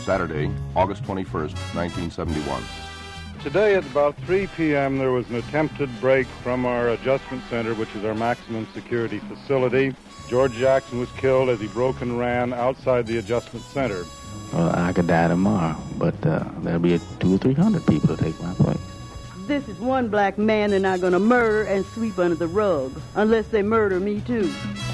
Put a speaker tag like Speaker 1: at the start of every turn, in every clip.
Speaker 1: Saturday, August 21st, 1971.
Speaker 2: Today at about 3 p.m. there was an attempted break from our adjustment center, which is our maximum security facility. George Jackson was killed as he broke and ran outside the adjustment center.
Speaker 3: Well, I could die tomorrow, but there'll be 200 or 300 people to take my place.
Speaker 4: This is one black man they're not going to murder and sweep under the rug, unless they murder me too.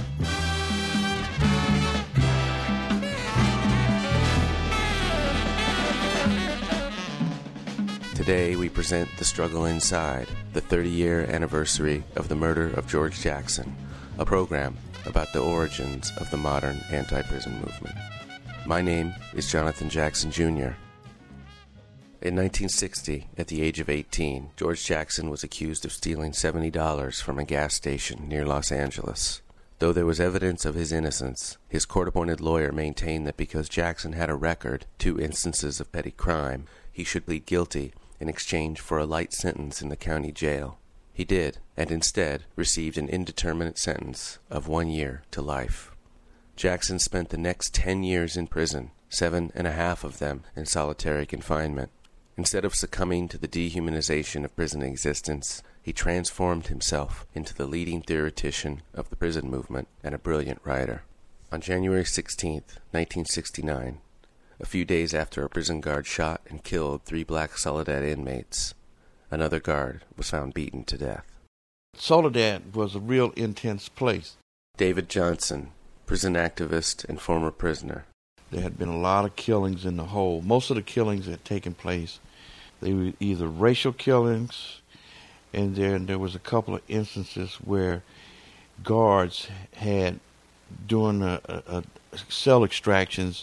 Speaker 5: Today we present The Struggle Inside, the 30-year anniversary of the murder of George Jackson, a program about the origins of the modern anti-prison movement. My name is Jonathan Jackson, Jr. In 1960, at the age of 18, George Jackson was accused of stealing $70 from a gas station near Los Angeles. Though there was evidence of his innocence, his court-appointed lawyer maintained that because Jackson had a record, 2 instances of petty crime, he should plead guilty in exchange for a light sentence in the county jail. He did, and instead received an indeterminate sentence of 1 year to life. Jackson spent the next 10 years in prison, 7.5 of them in solitary confinement. Instead of succumbing to the dehumanization of prison existence, he transformed himself into the leading theoretician of the prison movement and a brilliant writer. On January 16, 1969, a few days after a prison guard shot and killed 3 black Soledad inmates, another guard was found beaten to death.
Speaker 6: Soledad was a real intense place.
Speaker 5: David Johnson, prison activist and former prisoner.
Speaker 6: There had been a lot of killings in the hole. Most of the killings had taken place, they were either racial killings, and then there was a couple of instances where guards had, during cell extractions,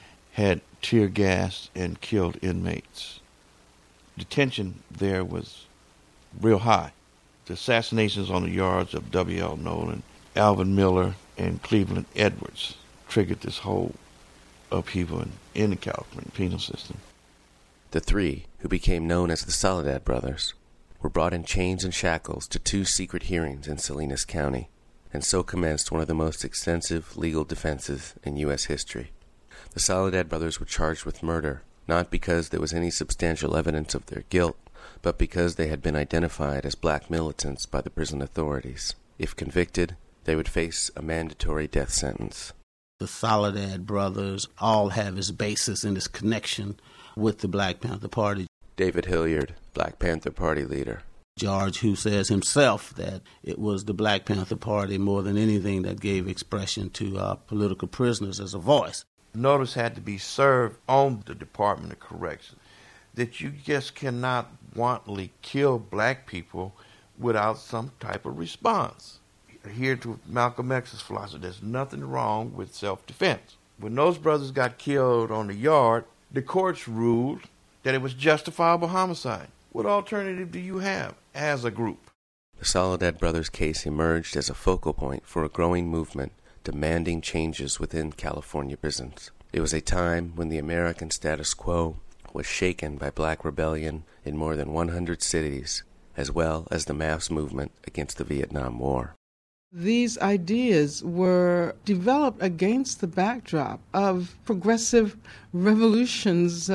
Speaker 6: had tear gassed and killed inmates. The tension there was real high. The assassinations on the yards of W.L. Nolan, Alvin Miller, and Cleveland Edwards triggered this whole upheaval in the California penal system.
Speaker 5: The 3, who became known as the Soledad Brothers, were brought in chains and shackles to 2 secret hearings in Salinas County, and so commenced one of the most extensive legal defenses in U.S. history. The Soledad Brothers were charged with murder, not because there was any substantial evidence of their guilt, but because they had been identified as black militants by the prison authorities. If convicted, they would face a mandatory death sentence.
Speaker 7: The Soledad Brothers all have its basis in this connection with the Black Panther Party.
Speaker 5: David Hilliard, Black Panther Party leader.
Speaker 7: George, who says himself that it was the Black Panther Party more than anything that gave expression to political prisoners as a voice.
Speaker 6: Notice had to be served on the Department of Corrections that you just cannot wantonly kill black people without some type of response. Adhere to Malcolm X's philosophy, there's nothing wrong with self-defense. When those brothers got killed on the yard, the courts ruled that it was justifiable homicide. What alternative do you have as a group?
Speaker 5: The Soledad Brothers case emerged as a focal point for a growing movement demanding changes within California prisons. It was a time when the American status quo was shaken by black rebellion in more than 100 cities, as well as the mass movement against the Vietnam War.
Speaker 8: These ideas were developed against the backdrop of progressive revolutions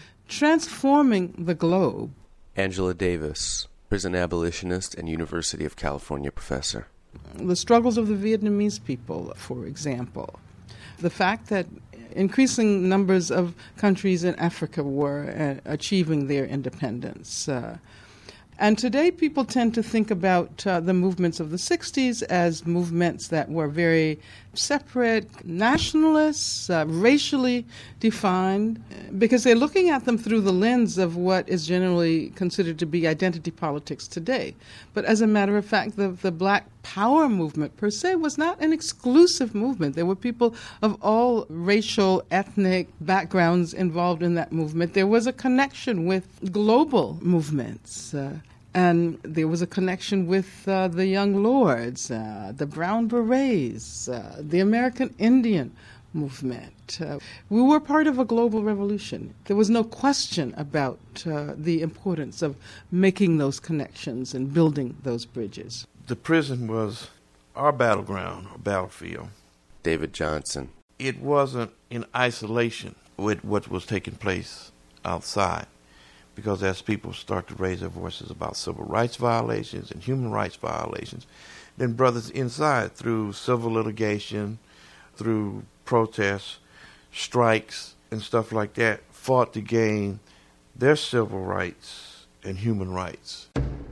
Speaker 8: transforming the globe.
Speaker 5: Angela Davis, prison abolitionist and University of California professor.
Speaker 8: The struggles of the Vietnamese people, for example. The fact that increasing numbers of countries in Africa were achieving their independence. And today people tend to think about the movements of the 60s as movements that were very separate, nationalists, racially defined, because they're looking at them through the lens of what is generally considered to be identity politics today. But as a matter of fact, the Black Power movement per se was not an exclusive movement. There were people of all racial, ethnic backgrounds involved in that movement. There was a connection with global movements. And there was a connection with the Young Lords, the Brown Berets, the American Indian movement. We were part of a global revolution. There was no question about the importance of making those connections and building those bridges.
Speaker 6: The prison was our battleground, or battlefield.
Speaker 5: David Johnson.
Speaker 6: It wasn't in isolation. with what was taking place outside. Because as people start to raise their voices about civil rights violations and human rights violations, then brothers inside, through civil litigation, through protests, strikes, and stuff like that, fought to gain their civil rights and human rights.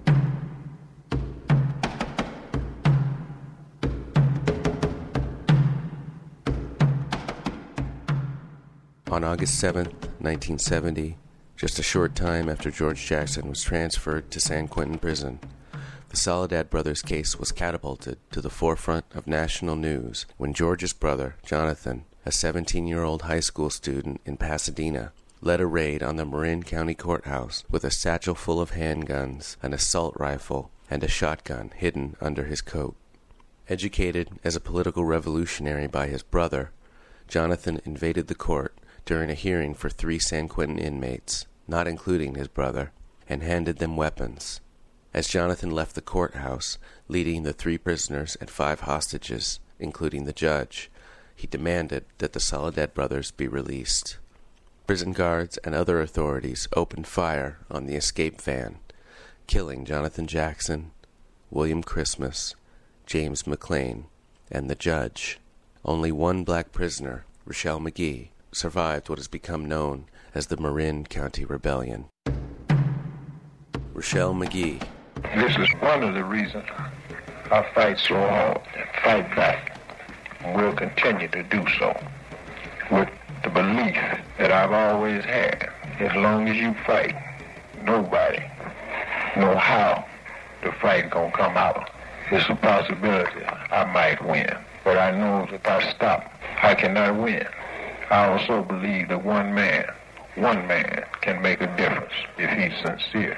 Speaker 5: On August 7th, 1970, just a short time after George Jackson was transferred to San Quentin Prison, the Soledad brothers' case was catapulted to the forefront of national news when George's brother, Jonathan, a 17-year-old high school student in Pasadena, led a raid on the Marin County Courthouse with a satchel full of handguns, an assault rifle, and a shotgun hidden under his coat. Educated as a political revolutionary by his brother, Jonathan invaded the court during a hearing for 3 San Quentin inmates, not including his brother, and handed them weapons. As Jonathan left the courthouse, leading the 3 prisoners and 5 hostages, including the judge, he demanded that the Soledad brothers be released. Prison guards and other authorities opened fire on the escape van, killing Jonathan Jackson, William Christmas, James McLean, and the judge. Only one black prisoner, Rochelle McGee, survived what has become known as the Marin County Rebellion. Rochelle McGee.
Speaker 9: This is one of the reasons I fight so hard and fight back. We'll continue to do so with the belief that I've always had. As long as you fight, nobody know how the fight gonna come out. It's a possibility I might win, but I know if I stop, I cannot win. I also believe that one man can make a difference if he's sincere.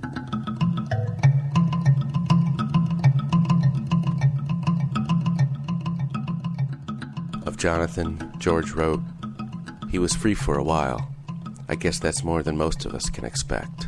Speaker 5: Of Jonathan, George wrote, "He was free for a while. I guess that's more than most of us can expect."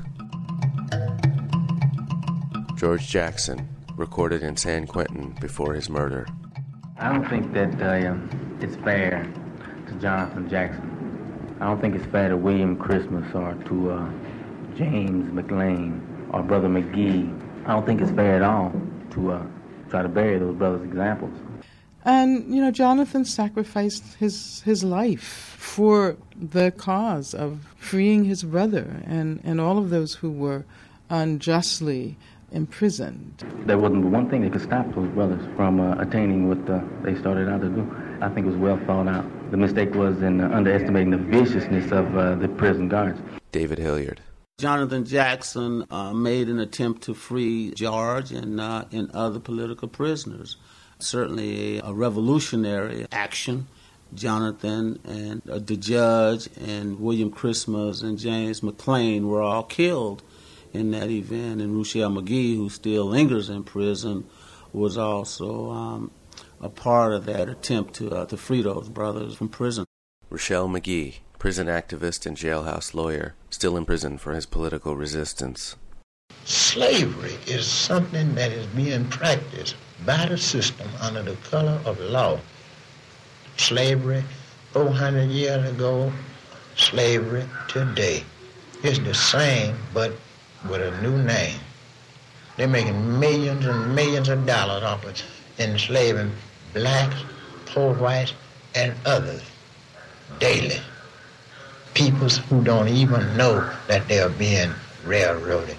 Speaker 5: George Jackson, recorded in San Quentin before his murder.
Speaker 3: I don't think that it's fair to Jonathan Jackson. I don't think it's fair to William Christmas or to James McLean or Brother McGee. I don't think it's fair at all to try to bury those brothers' examples.
Speaker 8: And, Jonathan sacrificed his life for the cause of freeing his brother and all of those who were unjustly imprisoned.
Speaker 3: There wasn't one thing that could stop those brothers from attaining what they started out to do. I think it was well thought out. The mistake was in underestimating the viciousness of the prison guards.
Speaker 5: David Hilliard.
Speaker 7: Jonathan Jackson made an attempt to free George and other political prisoners. Certainly a revolutionary action. Jonathan and the judge and William Christmas and James McLean were all killed in that event, and Rochelle McGee, who still lingers in prison, was also a part of that attempt to free those brothers from prison.
Speaker 5: Rochelle McGee, prison activist and jailhouse lawyer, still in prison for his political resistance.
Speaker 10: Slavery is something that is being practiced by the system under the color of law. Slavery 400 years ago, slavery today. It's the same, but with a new name. They're making millions and millions of dollars off of enslaving blacks, poor whites, and others daily. Peoples who don't even know that they are being railroaded.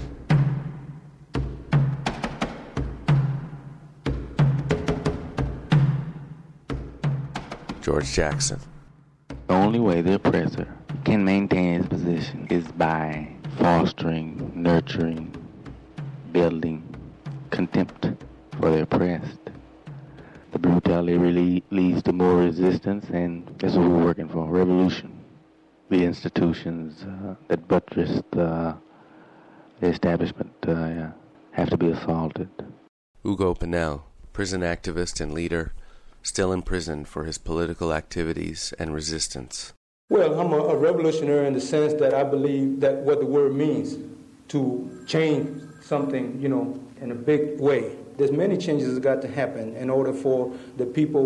Speaker 5: George Jackson.
Speaker 3: The only way the oppressor can maintain his position is by fostering, nurturing, building contempt for the oppressed. The brutality really leads to more resistance, and that's what we're working for, revolution. The institutions that buttress the establishment have to be assaulted.
Speaker 5: Hugo Pinell, prison activist and leader, still in prison for his political activities and resistance.
Speaker 11: Well, I'm a revolutionary in the sense that I believe that what the word means, to change something, in a big way. There's many changes that got to happen in order for the people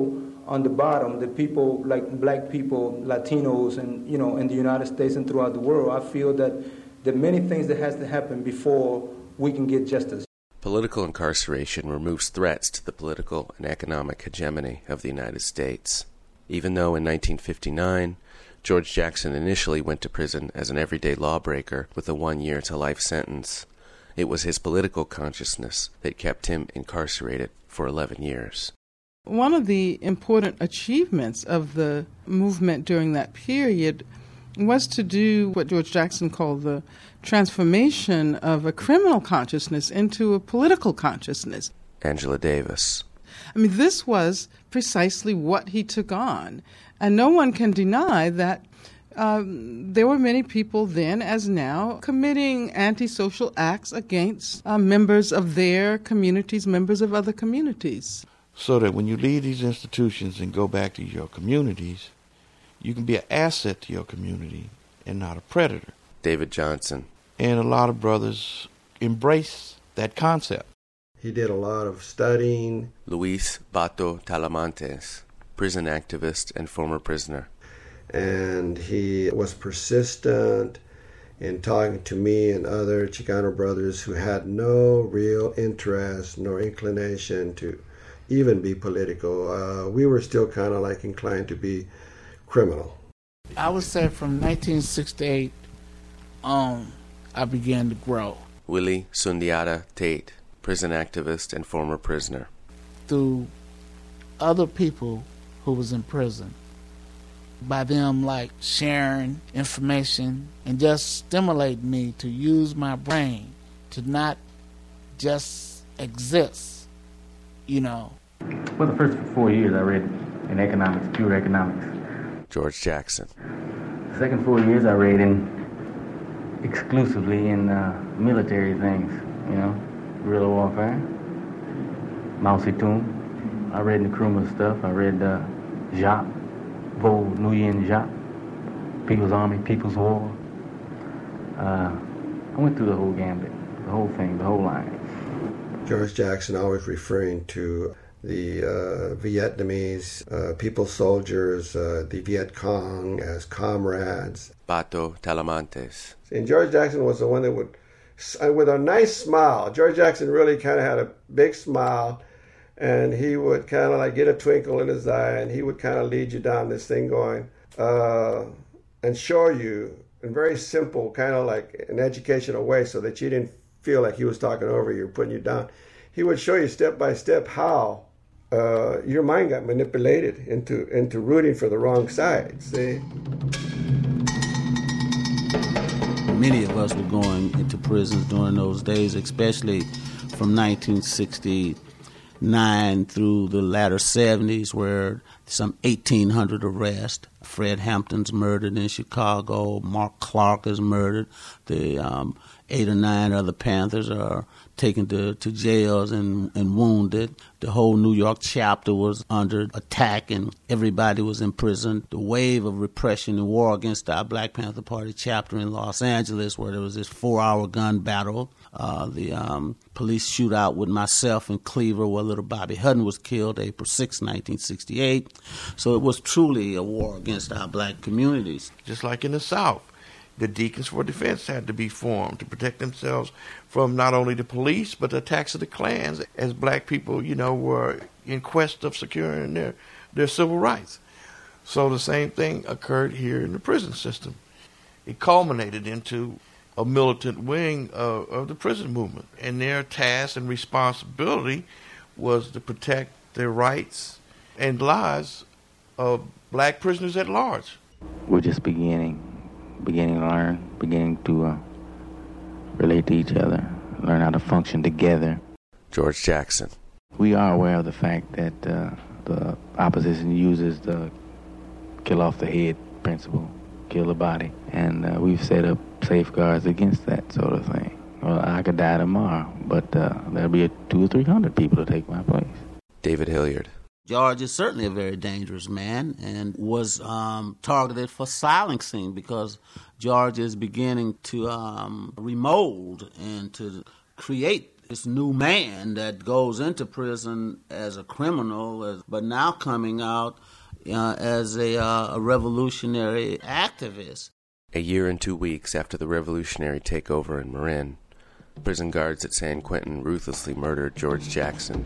Speaker 11: on the bottom, the people like black people, Latinos, and in the United States and throughout the world, I feel that there are many things that has to happen before we can get justice.
Speaker 5: Political incarceration removes threats to the political and economic hegemony of the United States. Even though in 1959, George Jackson initially went to prison as an everyday lawbreaker with a 1-year to life sentence, it was his political consciousness that kept him incarcerated for 11 years.
Speaker 8: One of the important achievements of the movement during that period was to do what George Jackson called the transformation of a criminal consciousness into a political consciousness.
Speaker 5: Angela Davis.
Speaker 8: I mean, this was precisely what he took on. And no one can deny that there were many people then, as now, committing antisocial acts against members of their communities, members of other communities.
Speaker 6: So that when you leave these institutions and go back to your communities, you can be an asset to your community and not a predator.
Speaker 5: David Johnson.
Speaker 6: And a lot of brothers embrace that concept.
Speaker 12: He did a lot of studying.
Speaker 5: Luis Bato Talamantes, prison activist and former prisoner.
Speaker 12: And he was persistent in talking to me and other Chicano brothers who had no real interest nor inclination to even be political. We were still kind of like inclined to be criminal.
Speaker 13: I would say from 1968 on, I began to grow.
Speaker 5: Willie Sundiata Tate, prison activist and former prisoner.
Speaker 13: Through other people who was in prison, by them like sharing information and just stimulate me to use my brain to not just exist,
Speaker 14: Well, the first 4 years I read in economics, pure economics.
Speaker 5: George Jackson.
Speaker 14: The second 4 years I read exclusively in military things, guerrilla warfare, Mao Zedong. I read Nkrumah's stuff. I read Jacques, Vo Nguyen Jacques, People's Army, People's War. I went through the whole gambit, the whole thing, the whole line.
Speaker 12: George Jackson always referring to the Vietnamese people soldiers, the Viet Cong, as comrades.
Speaker 5: Bato Talamantes.
Speaker 12: And George Jackson was the one that would, with a nice smile, George Jackson really kind of had a big smile, and he would kind of like get a twinkle in his eye, and he would kind of lead you down this thing going, and show you in very simple, kind of like an educational way, so that you didn't feel like he was talking over you or putting you down. He would show you step by step how your mind got manipulated into rooting for the wrong side, see?
Speaker 7: Many of us were going into prisons during those days, especially from 1969 through the latter 70s, where some 1,800 arrests. Fred Hampton's murdered in Chicago. Mark Clark is murdered. The 8 or 9 other Panthers are taken to jails and wounded. The whole New York chapter was under attack and everybody was in prison. The wave of repression and war against our Black Panther Party chapter in Los Angeles, where there was this 4-hour gun battle. The police shootout with myself and Cleaver, where little Bobby Hutton was killed April 6, 1968. So it was truly a war against our black communities.
Speaker 6: Just like in the South, the Deacons for Defense had to be formed to protect themselves from not only the police, but the attacks of the clans, as black people, were in quest of securing their civil rights. So the same thing occurred here in the prison system. It culminated into a militant wing of the prison movement, and their task and responsibility was to protect the rights and lives of black prisoners at large.
Speaker 3: We're just beginning to learn, beginning to relate to each other, learn how to function together.
Speaker 5: George Jackson.
Speaker 3: We are aware of the fact that the opposition uses the kill off the head principle, kill the body, and we've set up safeguards against that sort of thing. Well, I could die tomorrow, but there'll be 200 or 300 people to take my place.
Speaker 5: David Hilliard.
Speaker 7: George is certainly a very dangerous man and was targeted for silencing because George is beginning to remold and to create This new man that goes into prison as a criminal, but now coming out as a revolutionary activist.
Speaker 5: A year and 2 weeks after the revolutionary takeover in Marin, prison guards at San Quentin ruthlessly murdered George Jackson.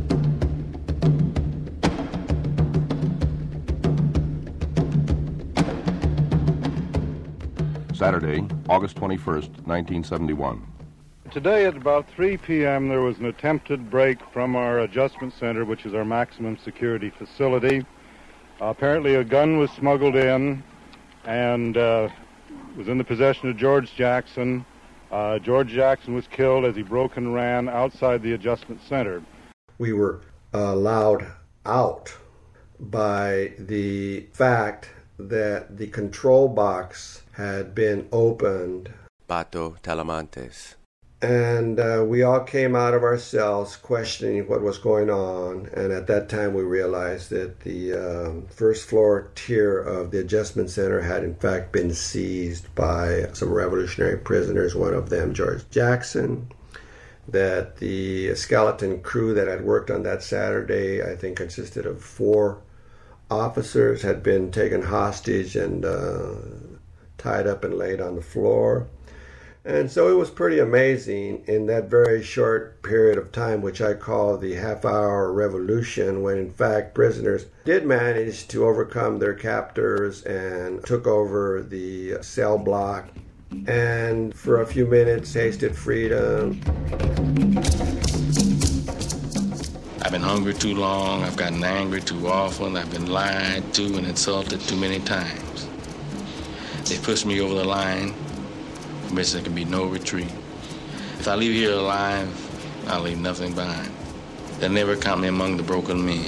Speaker 1: Saturday, August 21st, 1971.
Speaker 2: Today at about 3 p.m. there was an attempted break from our adjustment center, which is our maximum security facility. Apparently a gun was smuggled in and was in the possession of George Jackson. George Jackson was killed as he broke and ran outside the adjustment center.
Speaker 12: We were allowed out by the fact that the control box had been opened.
Speaker 5: Pato Talamantes.
Speaker 12: And we all came out of our cells questioning what was going on. And at that time, we realized that the first floor tier of the adjustment center had in fact been seized by some revolutionary prisoners, one of them George Jackson. That the skeleton crew that had worked on that Saturday, I think consisted of 4 officers, had been taken hostage and tied up and laid on the floor. And so it was pretty amazing in that very short period of time, which I call the half-hour revolution, when in fact prisoners did manage to overcome their captors and took over the cell block and for a few minutes tasted freedom.
Speaker 15: I've been hungry too long, I've gotten angry too often, I've been lied to and insulted too many times. They pushed me over the line. There can be no retreat. If I leave here alive, I'll leave nothing behind. They'll never count me among the broken men.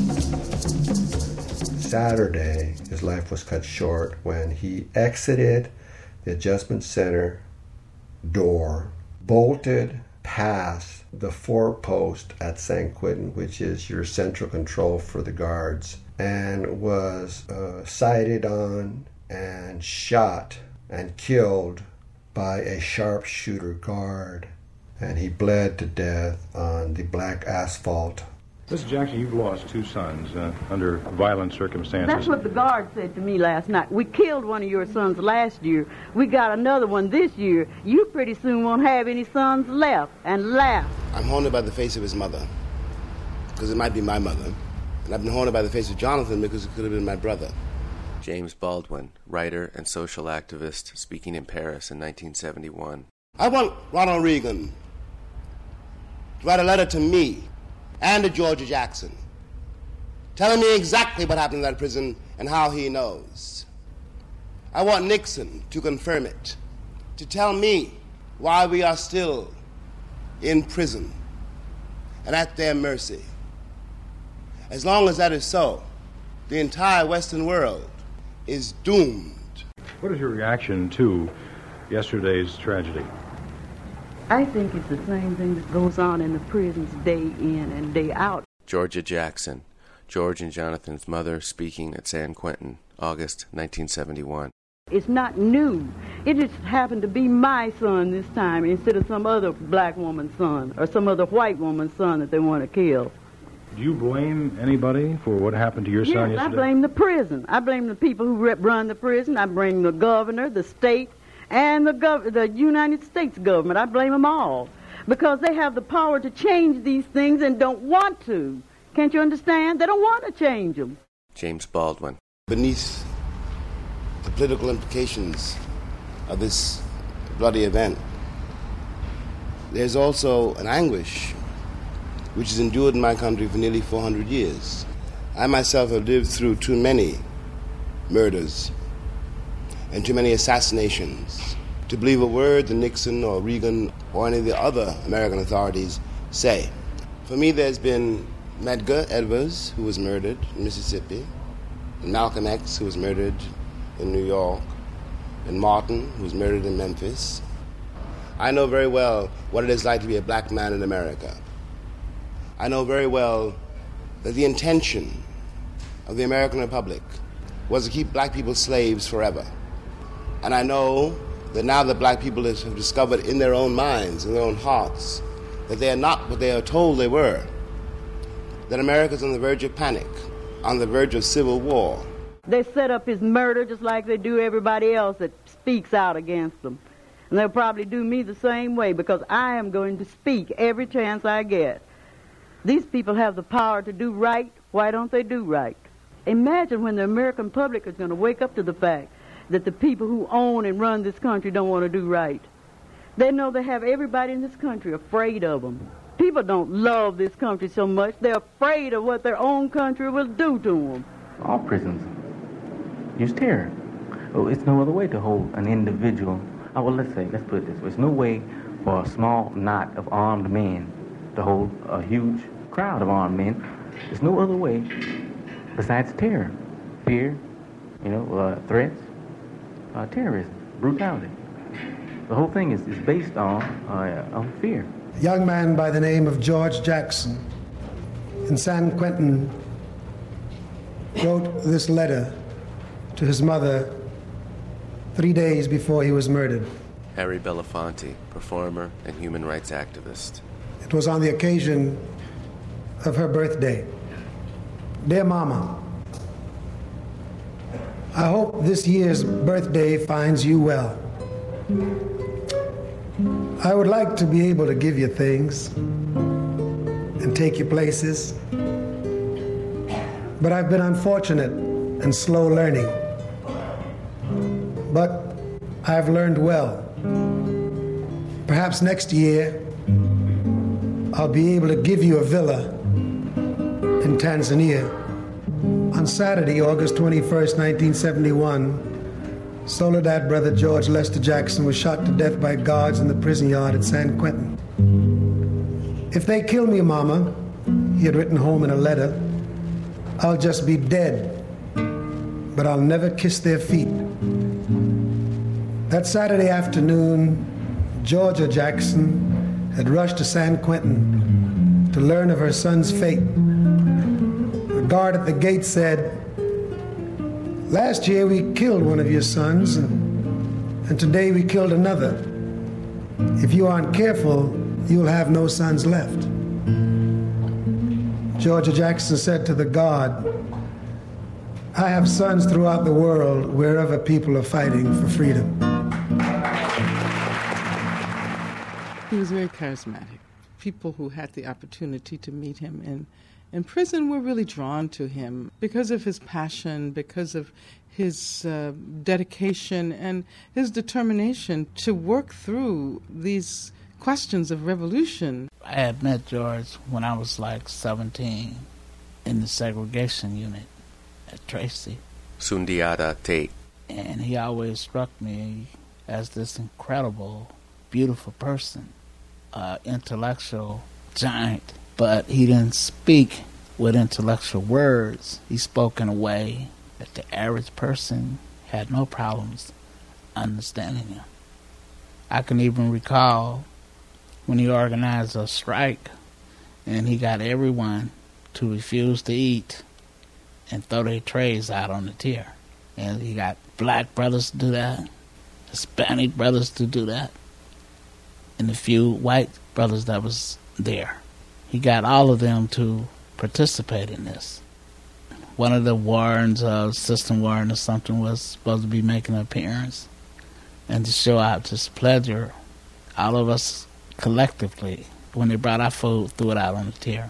Speaker 12: Saturday, his life was cut short when he exited the adjustment center door, bolted past the 4-post at San Quentin, which is your central control for the guards, and was sighted on and shot and killed by a sharpshooter guard, and he bled to death on the black asphalt.
Speaker 16: Mr. Jackson, you've lost 2 sons under violent circumstances.
Speaker 4: That's what the guard said to me last night. We killed one of your sons last year. We got another one this year. You pretty soon won't have any sons left, and laugh.
Speaker 17: I'm haunted by the face of his mother, because it might be my mother. And I've been haunted by the face of Jonathan because it could have been my brother.
Speaker 5: James Baldwin, writer and social activist, speaking in Paris in 1971.
Speaker 17: I want Ronald Reagan to write a letter to me and to George Jackson, telling me exactly what happened in that prison and how he knows. I want Nixon to confirm it, to tell me why we are still in prison and at their mercy. As long as that is so, the entire Western world is doomed.
Speaker 16: What is your reaction to yesterday's tragedy?
Speaker 4: I think it's the same thing that goes on in the prisons day in and day out.
Speaker 5: Georgia Jackson, George and Jonathan's mother, speaking at San Quentin, August 1971.
Speaker 4: It's not new. It just happened to be my son this time instead of some other black woman's son or some other white woman's son that they want to kill.
Speaker 16: Do you blame anybody for what happened to your son yesterday?
Speaker 4: I blame the prison. I blame the people who run the prison. I blame the governor, the state, and the United States government. I blame them all because they have the power to change these things and don't want to. Can't you understand? They don't want to change them.
Speaker 5: James Baldwin.
Speaker 17: Beneath the political implications of this bloody event, there's also an anguish which has endured in my country for nearly 400 years. I myself have lived through too many murders and too many assassinations to believe a word that Nixon or Reagan or any of the other American authorities say. For me, there's been Medgar Evers, who was murdered in Mississippi, and Malcolm X, who was murdered in New York, and Martin, who was murdered in Memphis. I know very well what it is like to be a black man in America. I know very well that the intention of the American Republic was to keep black people slaves forever. And I know that now that black people have discovered in their own minds, in their own hearts, that they are not what they are told they were, that America is on the verge of panic, on the verge of civil war.
Speaker 4: They set up his murder just like they do everybody else that speaks out against them. And they'll probably do me the same way, because I am going to speak every chance I get. These people have the power to do right. Why don't they do right? Imagine when the American public is going to wake up to the fact that the people who own and run this country don't want to do right. They know they have everybody in this country afraid of them. People don't love this country so much. They're afraid of what their own country will do to them.
Speaker 14: All prisons use terror. Oh, it's no other way to hold an individual. Oh, well, let's put it this way. There's no way for a small knot of armed men to hold a huge crowd of armed men. There's no other way besides terror, fear, threats, terrorism, brutality. The whole thing is based on fear.
Speaker 18: A young man by the name of George Jackson in San Quentin wrote this letter to his mother 3 days before he was murdered.
Speaker 5: Harry Belafonte, performer and human rights activist.
Speaker 18: It was on the occasion of her birthday. Dear Mama, I hope this year's birthday finds you well. I would like to be able to give you things and take you places, but I've been unfortunate and slow learning. But I've learned well. Perhaps next year I'll be able to give you a villa in Tanzania. On Saturday, August 21st, 1971, Soledad brother George Lester Jackson was shot to death by guards in the prison yard at San Quentin. If they kill me, Mama, he had written home in a letter, I'll just be dead, but I'll never kiss their feet. That Saturday afternoon, Georgia Jackson had rushed to San Quentin to learn of her son's fate. The guard at the gate said, "Last year we killed one of your sons, and today we killed another. If you aren't careful, you'll have no sons left." Georgia Jackson said to the guard, "I have sons throughout the world wherever people are fighting for freedom."
Speaker 8: He was very charismatic. People who had the opportunity to meet him in prison were really drawn to him because of his passion, because of his dedication and his determination to work through these questions of revolution.
Speaker 13: I had met George when I was like 17 in the segregation unit at Tracy.
Speaker 5: Sundiata Tate.
Speaker 13: And he always struck me as this incredible, beautiful person, intellectual giant. But he didn't speak with intellectual words. He spoke in a way that the average person had no problems understanding him. I can even recall when he organized a strike and he got everyone to refuse to eat and throw their trays out on the tier. And he got black brothers to do that, Hispanic brothers to do that, and the few white brothers that was there. He got all of them to participate in this. One of the wardens, assistant warden or something, was supposed to be making an appearance. And to show out his pleasure, all of us collectively, when they brought our food, threw it out on the tier.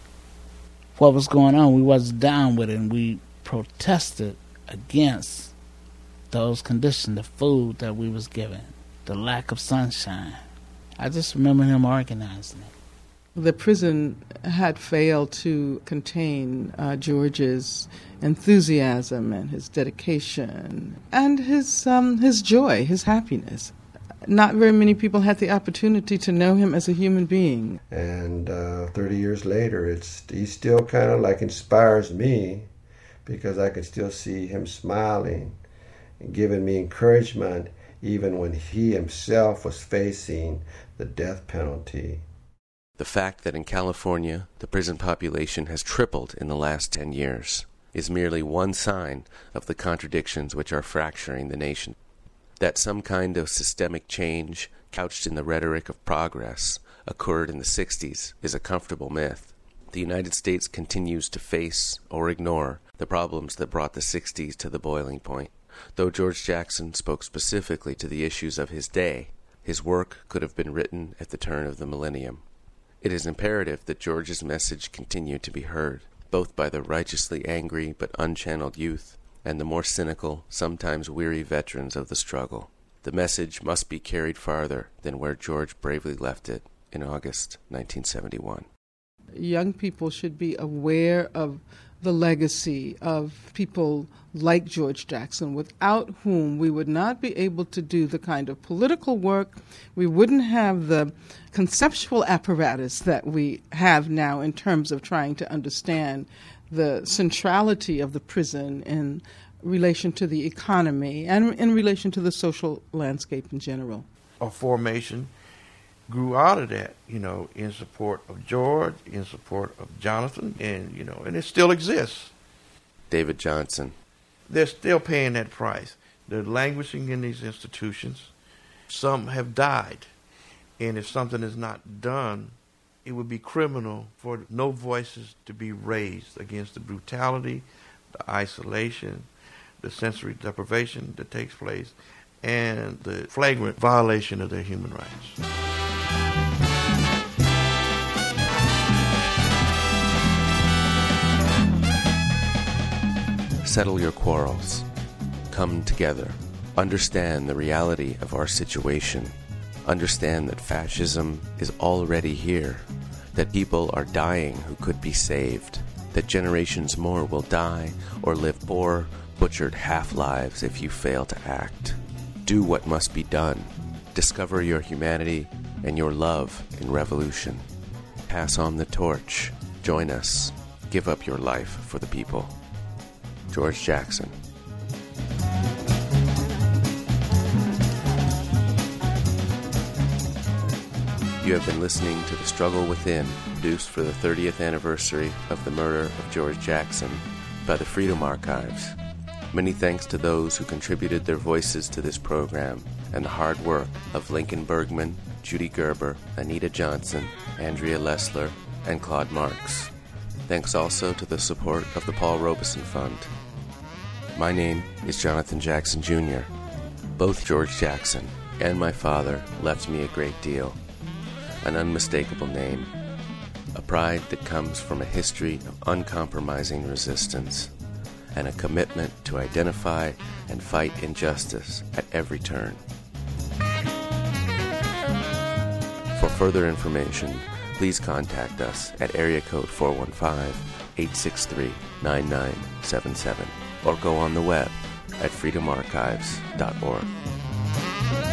Speaker 13: What was going on, we wasn't down with it, and we protested against those conditions, the food that we was given, the lack of sunshine. I just remember him organizing it.
Speaker 8: The prison had failed to contain George's enthusiasm and his dedication and his joy, his happiness. Not very many people had the opportunity to know him as a human being.
Speaker 12: And 30 years later, he still kind of like inspires me because I can still see him smiling and giving me encouragement even when he himself was facing the death penalty.
Speaker 5: The fact that in California the prison population has tripled in the last 10 years is merely one sign of the contradictions which are fracturing the nation. That some kind of systemic change, couched in the rhetoric of progress, occurred in the 60s is a comfortable myth. The United States continues to face or ignore the problems that brought the 60s to the boiling point. Though George Jackson spoke specifically to the issues of his day, his work could have been written at the turn of the millennium. It is imperative that George's message continue to be heard, both by the righteously angry but unchanneled youth and the more cynical, sometimes weary veterans of the struggle. The message must be carried farther than where George bravely left it in August 1971.
Speaker 8: Young people should be aware of the legacy of people like George Jackson, without whom we would not be able to do the kind of political work, we wouldn't have the conceptual apparatus that we have now in terms of trying to understand the centrality of the prison in relation to the economy and in relation to the social landscape in general.
Speaker 6: A formation grew out of that, in support of George, in support of Jonathan, and it still exists.
Speaker 5: David Johnson.
Speaker 6: They're still paying that price. They're languishing in these institutions. Some have died. And if something is not done, it would be criminal for no voices to be raised against the brutality, the isolation, the sensory deprivation that takes place, and the flagrant violation of their human rights.
Speaker 5: Settle your quarrels. Come together. Understand the reality of our situation. Understand that fascism is already here, that people are dying who could be saved, that generations more will die or live poor, butchered half-lives if you fail to act. Do what must be done. Discover your humanity and your love in revolution. Pass on the torch. Join us. Give up your life for the people. George Jackson. You have been listening to The Struggle Within, produced for the 30th anniversary of the murder of George Jackson by the Freedom Archives. Many thanks to those who contributed their voices to this program and the hard work of Lincoln Bergman, Judy Gerber, Anita Johnson, Andrea Lessler, and Claude Marks. Thanks also to the support of the Paul Robeson Fund. My name is Jonathan Jackson Jr. Both George Jackson and my father left me a great deal. An unmistakable name, a pride that comes from a history of uncompromising resistance, and a commitment to identify and fight injustice at every turn. For further information, please contact us at area code 415-863-9977 or go on the web at freedomarchives.org.